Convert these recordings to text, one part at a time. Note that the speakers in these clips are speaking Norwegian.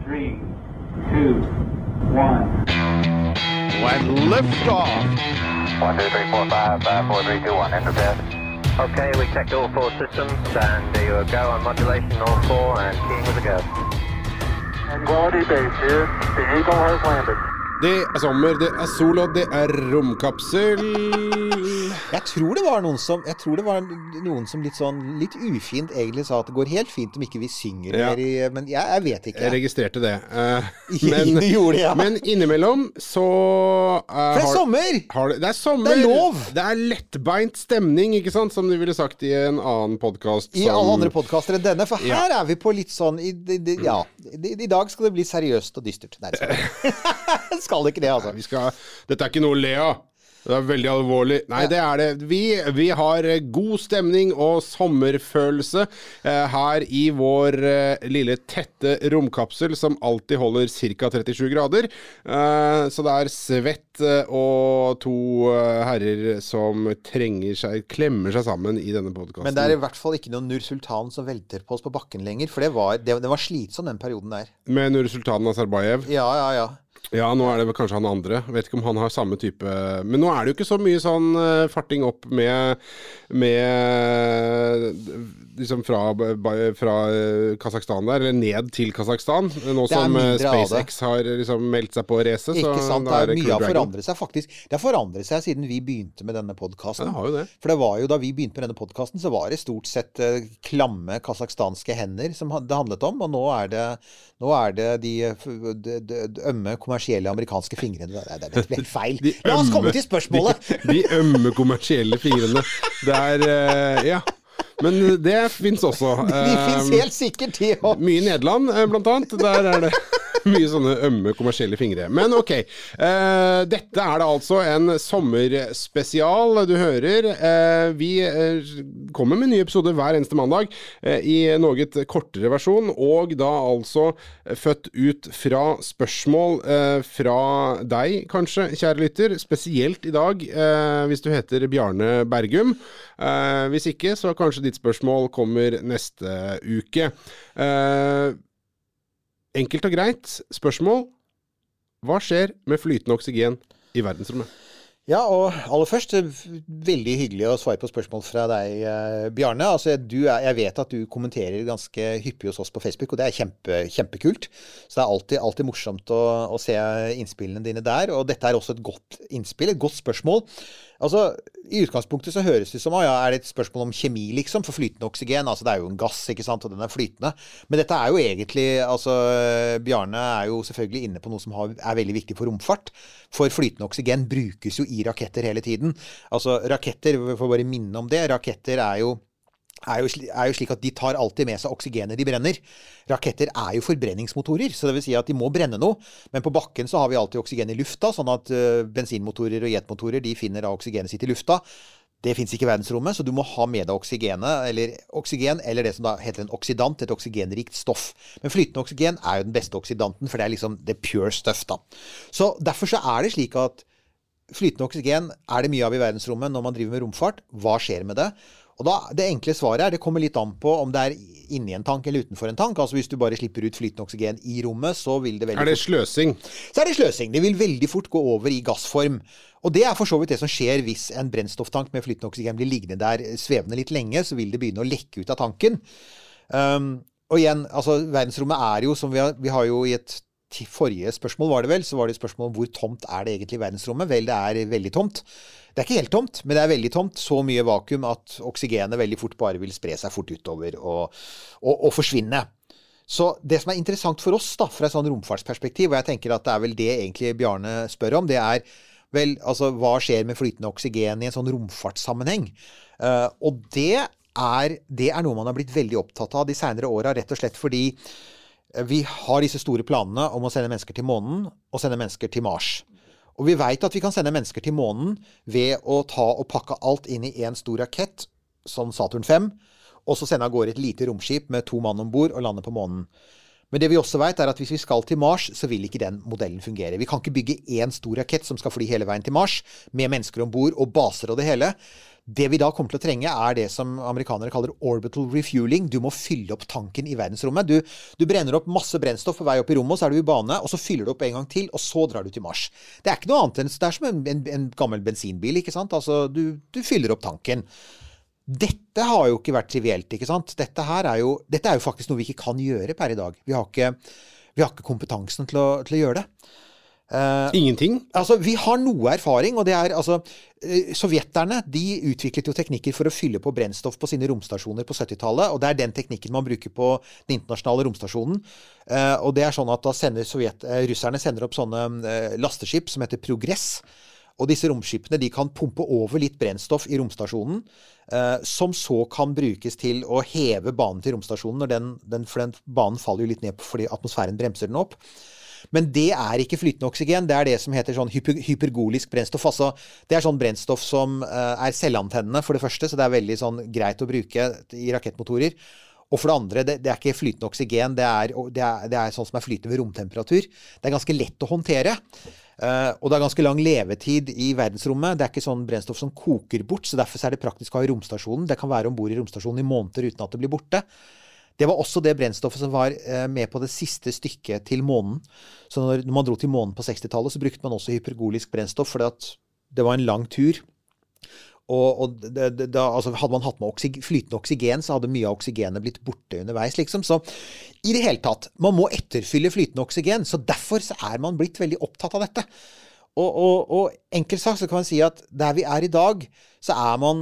3, 2, 1. When liftoff. 1, 2, 3, 4, 5, 5, 4, 3, 2, 1, enter bed. Okay, we checked all four systems, and there you go on modulation, all four, and keying with a go. Tranquility Base here. The Eagle has landed. Det er sommer, det er sol, og det er romkapsel. Jeg tror det var noen som litt ufint egentlig sa at det går helt fint om ikke vi synger Ja. mer i, men jeg vet ikke. Jeg registrerte det. Du gjorde det, ja. Men innimellom så For det er sommer! det er sommer! Det er lov! Det er lettbeint stemning, ikke sant? Som de ville sagt i en annen podcast. I alle andre podcaster enn denne, for Ja. her er vi på litt sånn I dag skal det bli seriøst og dystert. Nei, det skal det ikke det, altså. Dette er ikke noe å le av. Det er veldig alvorlig. Nei, det er det. Vi har god stemning og sommerfølelse her i vår lille tette romkapsel som alltid holder cirka 37 grader. Så det er svett og to herrer som klemmer seg sammen i denne podcasten. Men det er i hvert fall ikke noen Nur-Sultan som velter på oss på bakken lenger, for det var slitsom den perioden der. Med Nur-Sultan Nazarbayev. Ja. Ja, nå er det vel kanskje han andre. Vet ikke om han har samme type. Men nå er det jo ikke så mye sånn farting opp med liksom fra Kazakhstan der, eller ned til Kazakhstan. Nå som SpaceX har liksom meldt seg på racet. Ikke sant, det er mye har forandret seg faktisk. Det har forandret seg siden vi begynte med denne podcasten. Ja, det har jo det. For det var jo da vi begynte med denne podcasten, så var det stort sett klamme kazakhstanske hender som det handlet om, og nå er det de ømme kommersielle amerikanske fingrene. Det ble feil. La oss komme til spørsmålet! De ømme kommersielle fingrene. Det er, ja. Men det finnes også. De finnes helt sikkert i. Mye i Nederland, blant annet. Der er det mye sånne ømme kommersielle fingre. Men ok, dette er det altså en sommerspesial du hører. Vi kommer med nye episoder hver eneste mandag i noe kortere versjon, og da altså født ut fra spørsmål fra deg, kanskje, kjære lytter, spesielt i dag, hvis du heter Bjarne Bergum. Hvis ikke, så kanskje ditt spørsmål kommer neste uke. Enkelt og greit spørsmål. Hva skjer med flytende oksygen i verdensrommet? Ja, og aller først, veldig hyggelig å svare på spørsmål fra deg, Bjarne. Altså, jeg vet at du kommenterer ganske hyppig hos oss på Facebook, og det er kjempekult. Så det er alltid morsomt å se innspillene dine der, og dette er også et godt innspill, et godt spørsmål. Altså, i utgangspunktet så høres det som, er det et spørsmål om kjemi liksom, for flytende oksygen? Altså, det er jo en gass, ikke sant, og den er flytende. Men dette er jo egentlig, altså, Bjarne er jo selvfølgelig inne på noe som er veldig viktig for romfart. For flytende oksygen brukes jo i raketter hele tiden. Altså, raketter, vi får bare minne om det, raketter er jo slik at de tar alltid med seg oksygenet de brenner. Raketter er jo forbrenningsmotorer, så det vil si at de må brenne noe. Men på bakken så har vi alltid oksygen i lufta, sånn at bensinmotorer og jetmotorer, de finner av oksygenet sitt i lufta. Det finnes ikke i verdensrommet, så du må ha med deg oksygen, eller det som da heter en oksidant, et oksygenrikt stoff. Men flytende oksygen er jo den beste oksidanten, for det er liksom det pure stuff da. Så derfor så er det slik at flytende oksygen er det mye av i verdensrommet når man driver med romfart. Hva skjer med det? Og da, det enkle svaret det kommer litt an på om det er inni en tank eller utenfor en tank. Altså hvis du bare slipper ut flytende oksygen i rommet, så vil det veldig fort... Er det sløsing? Så er det sløsing. Det vil veldig fort gå over i gassform. Og det er for så vidt det som skjer hvis en brennstofftank med flytende oksygen blir liggende der svevende litt lenge, så vil det begynne å lekke ut av tanken. Og igjen, altså verdensrommet er jo, som vi har jo i et forrige spørsmål var det vel, så var det spørsmål om hvor tomt er det egentlig i verdensrommet. Vel, det er veldig tomt. Det er ikke helt tomt, men det er veldig tomt. Så mye vakuum at oksygenet veldig fort bare vil spre seg fort utover og forsvinne. Så det som er interessant for oss da, fra et sånn romfartsperspektiv, og jeg tenker at det er vel det egentlig Bjarne spør om, det er vel, altså, hva skjer med flytende oksygen i en sånn romfartssammenheng? Og det er noe man har blitt veldig opptatt av de senere årene, rett og slett fordi vi har disse store planene om å sende mennesker til månen og sende mennesker til Mars. Og vi vet at vi kan sende mennesker til månen ved å ta og pakke alt inn i en stor rakett, som Saturn 5, og så sende av gårde et lite romskip med 2 mann ombord og lande på månen. Men det vi også vet er at hvis vi skal til Mars, så vil ikke den modellen fungere. Vi kan ikke bygge en stor rakett som skal fly hele veien til Mars, med mennesker ombord og baser og det hele. Det vi da kommer til å trenge det som amerikanere kaller orbital refueling. Du må fylle opp tanken i verdensrommet. Du brenner opp masse brennstoff på vei opp i rommet, og så du i bane, og så fyller du opp en gang til, og så drar du til Mars. Det ikke noe annet enn, det som en gammel bensinbil, ikke sant? Altså, du fyller opp tanken. Dette har jo ikke vært trivielt, ikke sant? Dette er jo faktisk noe vi ikke kan gjøre per i dag. Vi har ikke kompetansen til å gjøre det. Ingenting? Altså, vi har noe erfaring, og det altså, sovjeterne, de utviklet jo teknikker for å fylle på brennstoff på sine romstasjoner på 70-tallet, og det den teknikken man bruker på den internasjonale romstasjonen. Og det sånn at da russerne sender opp sånne lasteskip som heter Progress, og disse romskipene, de kan pumpe over litt brennstoff i romstasjonen, som så kan brukes til å heve banen til romstasjonen, når for den banen faller jo litt ned fordi atmosfæren bremser den opp. Men det ikke flytende oksygen, det det som heter sånn hypergolisk brennstoff. Altså, det sånn brennstoff som selvantennende for det første, så det veldig sånn greit å bruke i rakettmotorer. Og for det andre, det ikke flytende oksygen, det sånn som flytende ved romtemperatur. Det ganske lett å håndtere. Og det ganske lang levetid i verdensrommet. Det ikke sånn brennstoff som koker bort, så derfor det praktisk å ha i romstasjonen. Det kan være ombord i romstasjonen i måneder uten at det blir borte. Det var også det brennstoffet som var med på det siste stykket til månen. Så når man dro til månen på 60-tallet, så brukte man også hypergolisk brennstoff, fordi at det var en lang tur. Og altså, hadde man hatt med flytende oksygen, så hadde mye av oksygenet blitt borte underveis, liksom. Så i det hele tatt, man må etterfylle flytende oksygen, så derfor så man blitt veldig opptatt av dette. Og enkelt sagt så kan man si at der vi i dag, så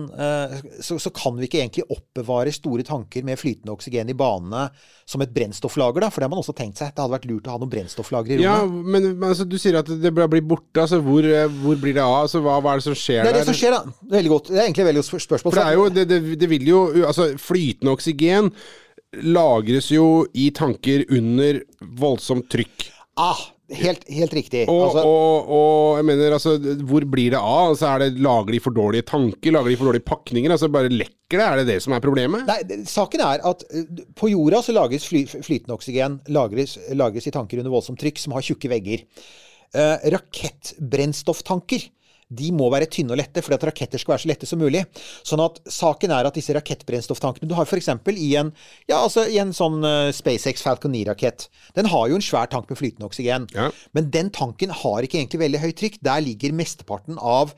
så kan vi ikke egentlig oppbevare store tanker med flytende oksygen i banene som et brennstofflager, da, for det har man også tenkt seg. Det hadde vært lurt å ha noen brennstofflager i rommet. Ja, men altså, du sier at det blir borte, altså hvor blir det av? Altså, hva det som skjer der? Det som skjer da, veldig godt. Det egentlig et veldig godt spørsmål. For det vil jo, altså flytende oksygen lagres jo i tanker under voldsomt trykk. Helt riktig. Og jeg mener, altså, hvor blir det av? Altså, det lager de for dårlige tanker? Lager de for dårlige pakninger? Altså, bare lekker det? Det som problemet? Nei, saken at på jorda så lages flytende oksygen, lagres i tanker under voldsomt trykk som har tjukke vegger. Rakettbrennstofftanker, de må være tynne og lette, fordi at raketter skal være så lette som mulig. Sånn at saken at disse rakettbrennstofftankene, du har for eksempel i en sånn SpaceX Falcon 9-rakett, den har jo en svær tank med flytende oksygen. Ja. Men den tanken har ikke egentlig veldig høyt trykk. Der ligger mesteparten av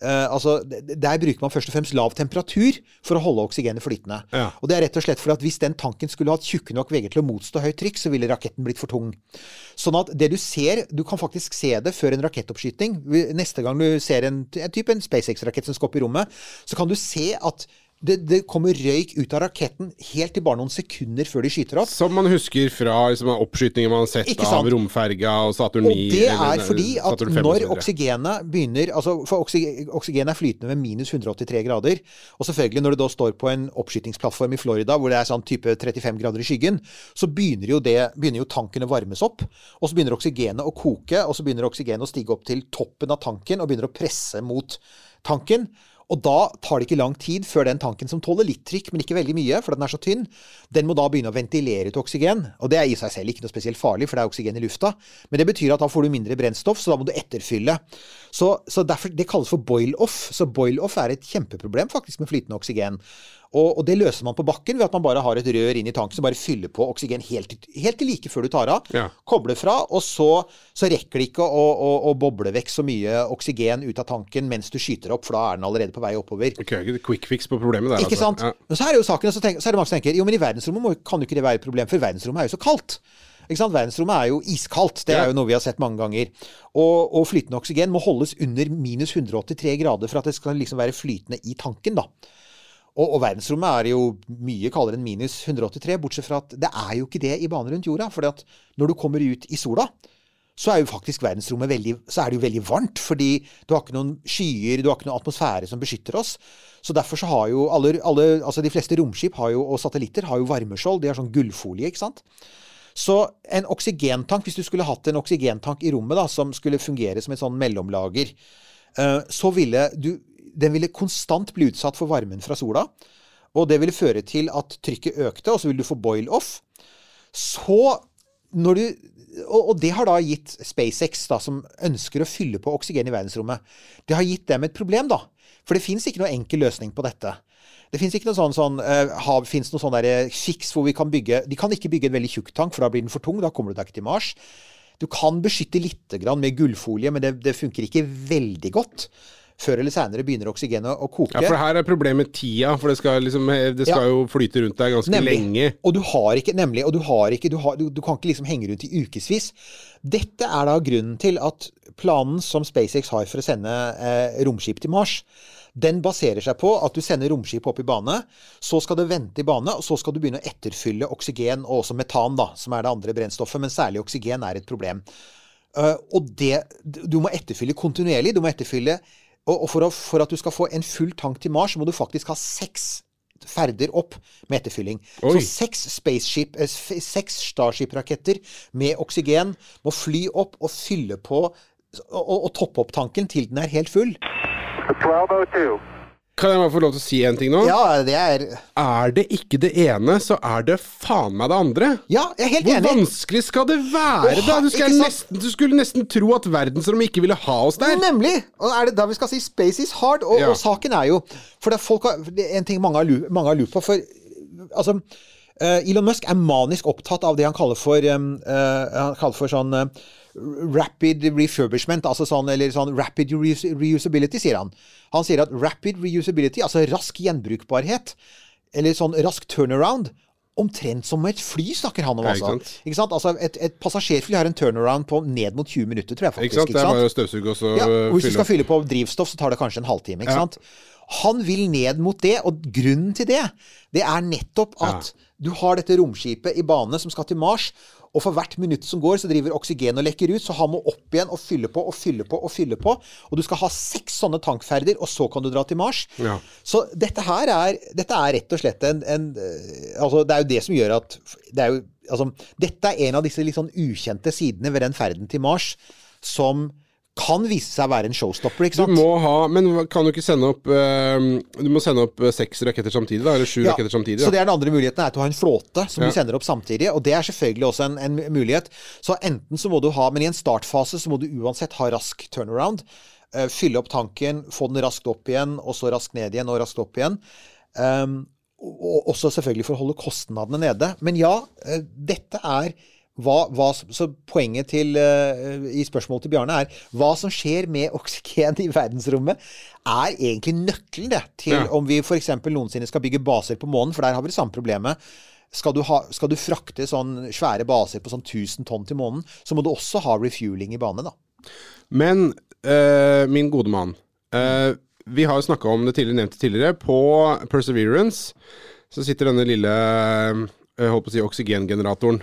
der bruker man først og fremst lav temperatur for å holde oksygenet flytende. Ja. Og det rett og slett for at hvis den tanken skulle hatt tjukke nok vegger til å motstå høyt trykk, så ville raketten blitt for tung. Sånn at det du kan faktisk se det før en rakettoppskyting. Neste gang du ser en SpaceX-rakett som skal opp i rommet, så kan du se at det kommer røyk ut av raketten helt til bare noen sekunder før de skyter opp. Som man husker fra oppskytingen man har sett av romferga og Saturn 9. Og det fordi at når oksygenet begynner, for oksygenet flytende ved minus 183 grader, og selvfølgelig når det da står på en oppskytingsplattform i Florida, hvor det sånn type 35 grader i skyggen, så begynner jo tanken å varmes opp, og så begynner oksygenet å koke, og så begynner oksygenet å stige opp til toppen av tanken, og begynner å presse mot tanken. Og da tar det ikke lang tid før den tanken som tåler litt trykk, men ikke veldig mye, for den så tynn, den må da begynne å ventilere ut oksygen. Og det i seg selv ikke noe spesielt farlig, for det oksygen i lufta. Men det betyr at da får du mindre brennstoff, så da må du etterfylle. Så derfor, det kalles for boil-off. Så boil-off et kjempeproblem faktisk med flytende oksygen. Og det løser man på bakken ved at man bare har et rør inn i tanken som bare fyller på oksygen helt til like før du tar av. Ja. Kobler fra, og så rekker det ikke å boble vekk så mye oksygen ut av tanken mens du skyter opp, for da den allerede på vei oppover. Ok, quick fix på problemet der. Ikke sant? Ja. Og så det jo saken, så er det mange som tenker, jo, men i verdensrommet kan jo ikke det være et problem, for verdensrommet jo så kaldt. Ikke sant? Verdensrommet jo iskaldt. Det jo noe vi har sett mange ganger. Og flytende oksygen må holdes under minus 183 grader for at det skal liksom være flytende i tanken, da. Og verdensrommet jo mye kaldere enn minus 183, bortsett fra at det jo ikke det i banen rundt jorda. For når du kommer ut i sola, så jo faktisk verdensrommet så det jo veldig varmt, fordi du har ikke noen skyer, du har ikke noen atmosfære som beskytter oss. Så derfor så har jo altså de fleste romskip og satellitter har jo varmeskjold, de har sånn gullfolie, ikke sant? Så en oksygentank, hvis du skulle hatt en oksygentank i rommet da, som skulle fungere som et sånn mellomlager, så den ville konstant bli utsatt for varmen fra sola, og det ville føre til at trykket økte, og så ville du få boil-off. Og det har da gitt SpaceX, da, som ønsker å fylle på oksygen i verdensrommet, det har gitt dem et problem da. For det finnes ikke noe enkel løsning på dette. Det finnes ikke noe finnes noe sånn der fiks hvor vi kan bygge, de kan ikke bygge en veldig tjukk tank, for da blir den for tung, da kommer du deg ikke til Mars. Du kan beskytte litt grann med gullfolie, men det funker ikke veldig godt. Før eller senere begynner oksygenet å koke. Ja, for her problemet tida, for det skal jo flyte rundt deg ganske lenge. Og du kan ikke liksom henge rundt i ukesvis. Dette da grunnen til at planen som SpaceX har for å sende romskip til Mars, den baserer seg på at du sender romskip opp i bane, så skal det vente i bane, og så skal du begynne å etterfylle oksygen, og også metan da, som det andre brennstoffet, men særlig oksygen et problem. Og du må etterfylle kontinuerlig, og for at du skal få en full tank til Mars, må du faktisk ha 6 ferder opp med etterfylling. Oi. Så 6 Starship-raketter med oksygen må fly opp og fylle på, og toppe opp tanken til den helt full. 1202. Kan jeg bare få lov til å si en ting nå? Ja, det Er det ikke det ene, så det faen meg det andre. Ja, jeg helt Hvor enig. vanskelig skal det være da? Du skulle nesten tro at verdensrommet ikke ville ha oss der. Nemlig! Og det da vi skal si space is hard, og, Ja. og saken jo, for det en ting mange har lurt på, for altså, Elon Musk manisk opptatt av det han kaller for sånn rapid refurbishment, altså eller rapid reusability, sier han. Han sier at rapid reusability, altså rask gjenbrukbarhet, eller rask turnaround, omtrent som et fly snakker han om, altså. Ikke sant? Altså, et passasjerfly har en turnaround på ned mot 20 minutter, tror jeg faktisk. Ikke sant? Det bare å støvsuge og så og hvis du skal fylle på drivstoff, så tar det kanskje en halvtime, ikke sant? Han vil ned mot det, og grunnen til det nettopp at du har dette romskipet i bane som skal til Mars, og for hvert minutt som går, så driver oksygen og lekker ut, så han må opp igjen og fylle på, og du skal ha 6 sånne tankferder, og så kan du dra til Mars. Ja. Så dette rett og slett altså, det jo det som gjør at, dette en av disse litt sånn ukjente sidene ved den ferden til Mars, som kan vise seg å være en showstopper, ikke sant? Men kan du ikke sende opp du må sende opp 6 raketter samtidig da, eller 7 raketter samtidig da. Så det den andre muligheten til å ha en flåte som du sender opp samtidig, og det selvfølgelig også en mulighet. Så enten så må du men i en startfase så må du uansett ha rask turnaround, fylle opp tanken, få den raskt opp igjen, og så raskt ned igjen, og raskt opp igjen. Og også selvfølgelig for å holde kostnadene nede. Men ja, dette så poenget i spørsmålet til Bjarne hva som skjer med oksygen i verdensrommet egentlig nøkkelen til om vi for eksempel noensinne skal bygge baser på månen, for der har vi det samme problemet. Skal du frakte sånn svære baser på sånn 1000 tonn til månen, så må du også ha refueling i bane da. Men, min gode mann, vi har jo snakket om det nevnte tidligere, på Perseverance så sitter denne lille jeg holdt på å si oksygengeneratoren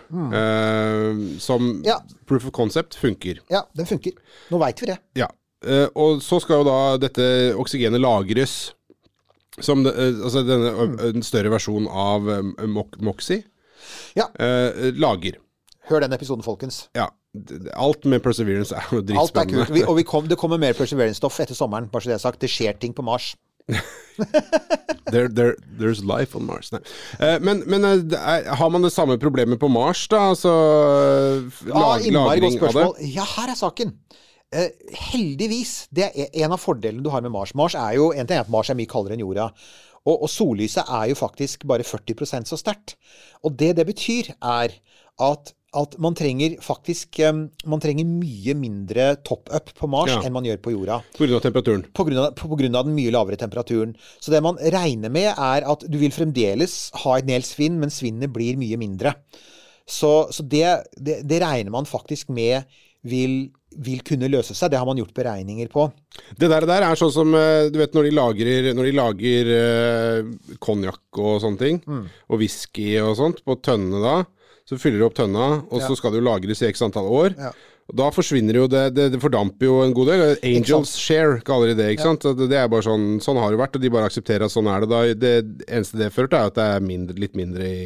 som proof of concept funker. Ja, den funker. Nå vet vi det. Ja, og så skal jo da dette oksygenet lagres som en større versjon av Moxie lager. Hør den episoden, folkens. Ja, alt med Perseverance jo dritspennende. Alt kult, og det kommer mer Perseverance-stoff etter sommeren, bare så det sagt. Det skjer ting på Mars. There's life on Mars. Men har man det samme problemet på Mars da? Altså lagring av det? Ja, her saken. Heldigvis, det en av fordelene du har med Mars. Mars jo, en ting at Mars mye kaldere enn jorda. Og sollyset jo faktisk bare 40% så sterkt. Og det betyr at man trenger mye mindre top-up på Mars enn man gjør på jorda. På grunn av temperaturen? På grunn av den mye lavere temperaturen. Så det man regner med at du vil fremdeles ha en del svinn, men svinnet blir mye mindre. Så det regner man faktisk med vil kunne løse seg. Det har man gjort beregninger på. Det der sånn som, du vet, når de lager konjakk og sånne ting, og whisky og sånt, på tønnene da, så fyller du opp tønna, og så skal det jo lagres i x antall år. Ja. Og da forsvinner jo det formdamper jo en god del. Angels share kaller de det, ikke sant? Det bare sånn har det vært, og de bare aksepterer at sånn det da. Det eneste det fører til at det litt mindre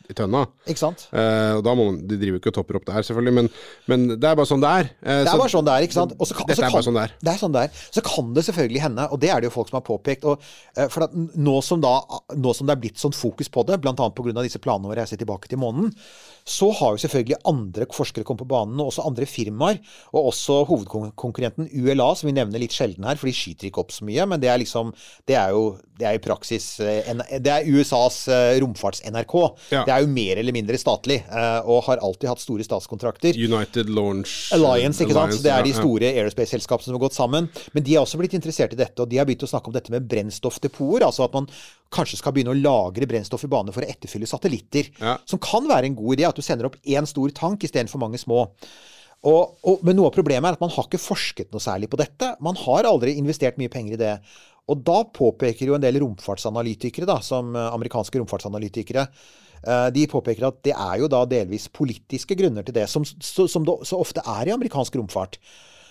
i tønna. Ikke sant? Og da de driver jo ikke og topper opp der, selvfølgelig, men det bare sånn det det bare sånn det ikke sant? Dette bare sånn det Det sånn det Så kan det selvfølgelig hende, og det det jo folk som har påpekt, og, for at nå som det blitt sånn fokus på det, blant annet på grunn av disse planene om å reise tilbake til månen, så har jo selvfølgelig andre forskere kommet på banen, og også andre firmaer, og også hovedkonkurrenten ULA, som vi nevner litt sjelden her, for de skyter ikke opp så mye, men det liksom, det jo i praksis, det USAs romfarts-NRK. Ja. Det jo mer eller mindre statlig, og har alltid hatt store statskontrakter. United Launch Alliance, ikke sant? Det de ja. store aerospace-selskapene som har gått sammen. Men de har også blitt interessert i dette, og de har begynt å snakke om dette med brennstoffdepoter, altså at man kanskje skal begynne å lagre brennstoff i bane for å etterfylle satellitter, som kan være en god idé, at du sender opp en stor tank i stedet for mange små. Men noe av problemet at man har ikke forsket noe særlig på dette. Man har aldri investert mye penger i det. Og da påpeker jo en del romfartsanalytikere, da, som amerikanske romfartsanalytikere, de påpeker at det jo da delvis politiske grunner til det, som det så ofte i amerikansk romfart.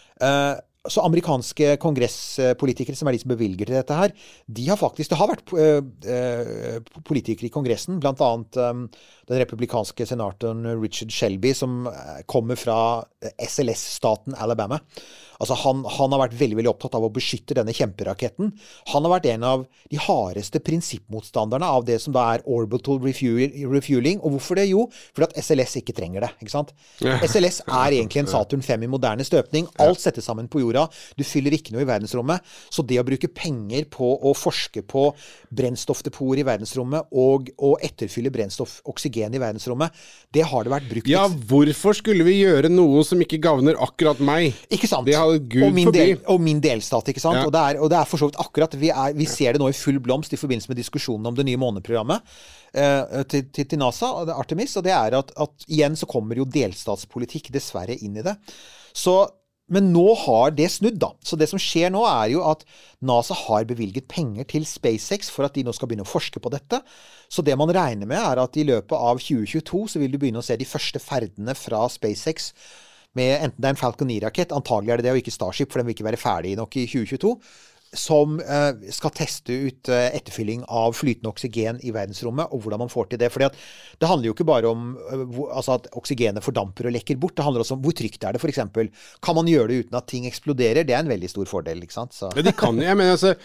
Så amerikanske kongresspolitikere, som de som bevilger til dette her, det har vært politikere i kongressen, blant annet den republikanske senatoren Richard Shelby, som kommer fra SLS-staten Alabama. Altså han har vært veldig, veldig opptatt av å beskytte denne kjemperaketten. Han har vært en av de hardeste prinsippmotstanderne av det som da orbital refueling. Og hvorfor det? Jo, fordi at SLS ikke trenger det, ikke sant? SLS egentlig en Saturn 5 i moderne støpning. Alt settes sammen på jorda. Du fyller ikke noe i verdensrommet. Så det å bruke penger på å forske på brennstoffdepoter i verdensrommet og etterfylle brennstoff, oksygen i verdensrommet, det har det vært brukt. Ja, hvorfor skulle vi gjøre noe som ikke gagner akkurat meg? Ikke sant? Og min delstat, ikke sant? Ja. Og det for så vidt akkurat, vi ser det nå i full blomst i forbindelse med diskusjonen om det nye måneprogrammet til NASA, og Artemis, og det at igjen så kommer jo delstatspolitikk dessverre inn i det. Men nå har det snudd da. Så det som skjer nå jo at NASA har bevilget penger til SpaceX for at de nå skal begynne å forske på dette. Så det man regner med at i løpet av 2022 så vil du begynne å se de første ferdene fra SpaceX med enten det en Falcon 9-rakett, antagelig det og ikke Starship, for den vil ikke være ferdig nok i 2022, som skal teste ut etterfylling av flytende oksygen i verdensrommet, og hvordan man får til det. Fordi det handler jo ikke bare om at oksygenet fordamper og lekker bort, det handler også om hvor trygt det for eksempel. Kan man gjøre det uten at ting eksploderer? Det en veldig stor fordel, ikke sant? Så. Ja, de kan jo, men altså,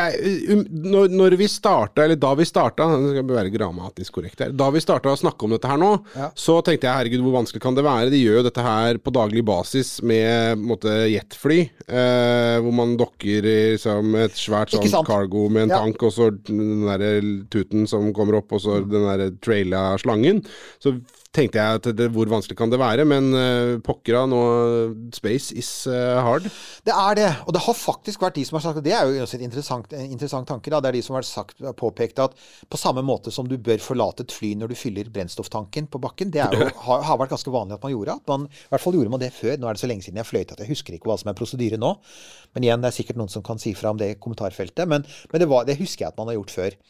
når vi startet, eller da vi startet, det skal være grammatisk korrekt her, da vi startet å snakke om dette her nå, så tenkte jeg, herregud, hvor vanskelig kan det være? De gjør jo dette her på daglig basis med jetfly, hvor man dokker som et svært sånn cargo med en tank, og så den der tuten som kommer opp, og så den der traila slangen. Så tenkte jeg at hvor vanskelig kan det være, men pokkera nå, space is hard. Det det, og det har faktisk vært de som har sagt, det jo også et interessant tanke, da. Det de som har påpekt at på samme måte som du bør forlate et fly når du fyller brennstofftanken på bakken, det har vært ganske vanlig at man gjorde, i hvert fall gjorde man det før. Nå det så lenge siden jeg fløyte at jeg husker ikke hva som prosedyre nå, men igjen, det sikkert noen som kan si fra om det i kommentarfeltet, men det husker jeg at man har gjort før.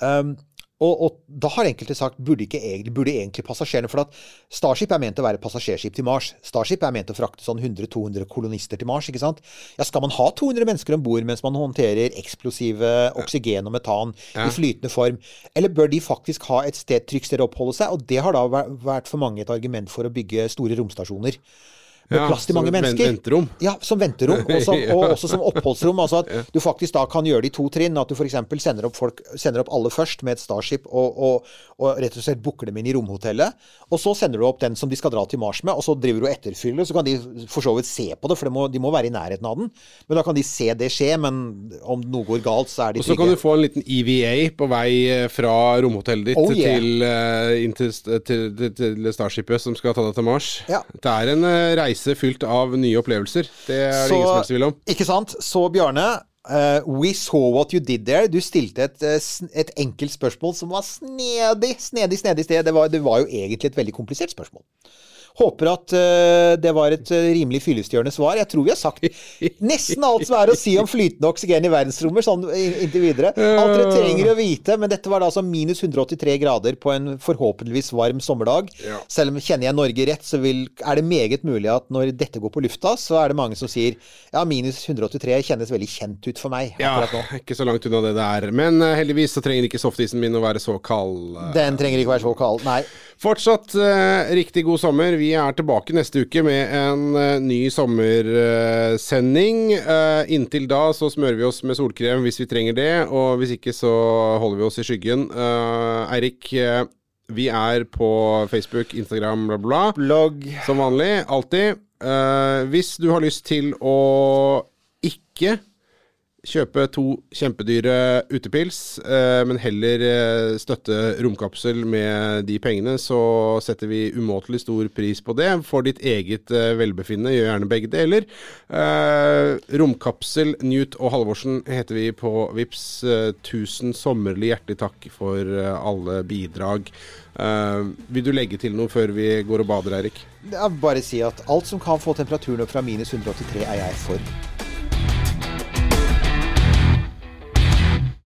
Og da har enkelte sagt, burde egentlig passasjerene, for at Starship ment å være passasjerskip til Mars. Starship ment å frakte sånn 100-200 kolonister til Mars, ikke sant? Ja, skal man ha 200 mennesker ombord mens man håndterer eksplosive oksygen og metan i flytende form? Eller bør de faktisk ha et trygt sted å oppholde seg? Og det har da vært for mange et argument for å bygge store romstasjoner. Med plass til mange mennesker. Venterom. Ja, som venterom, og også som oppholdsrom. Altså at du faktisk da kan gjøre det i 2 trinn, at du for eksempel sender opp alle først med et Starship, og rett og slett booker dem inn i romhotellet, og så sender du opp den som de skal dra til Mars med, og så driver du etterfyller, så kan de for så vidt se på det, for de må være i nærheten av den. Men da kan de se det skje, men om noe går galt, så de trygge. Og så kan du få en liten EVA på vei fra romhotellet ditt til Starshipet som skal ta deg til Mars. Ja. Det en reise fylt av nye opplevelser. Det det ingen som helst tvil om. Ikke sant? Så Bjarne, we saw what you did there. Du stilte et enkelt spørsmål som var snedig sted. Det var jo egentlig et veldig komplisert spørsmål. Håper at det var et rimelig fyllestgjørende svar. Jeg tror vi har sagt nesten alt som å si om flytende oksygen i verdensrommet, sånn inntil videre. Alt dere trenger å vite, men dette var da altså minus 183 grader på en forhåpentligvis varm sommerdag. Ja. Selv om kjenner jeg Norge rett, så det meget mulig at når dette går på lufta, så det mange som sier, ja, minus 183 kjennes veldig kjent ut for meg akkurat nå. Ikke så langt unna det der. Men heldigvis så trenger ikke softisen min å være så kald. Den trenger ikke være så kald, nei. Fortsatt riktig god sommer. Vi tilbake neste uke med en ny sommersending. Inntil da så smører vi oss med solkrem hvis vi trenger det, og hvis ikke så holder vi oss i skyggen. Eirik, vi på Facebook, Instagram, bla bla. Blogg. Som vanlig, alltid. Hvis du har lyst til å ikke kjøpe 2 kjempedyre utepils, men heller støtte Romkapsel med de pengene, så setter vi umåtelig stor pris på det. For ditt eget velbefinnende, gjør gjerne begge deler. Romkapsel, Newt og Halvorsen heter vi på Vips. 1000 sommerlig hjertelig takk for alle bidrag. Vil du legge til noe før vi går og bader, Eirik? Jeg vil bare si at alt som kan få temperaturen opp fra minus 183 jeg for.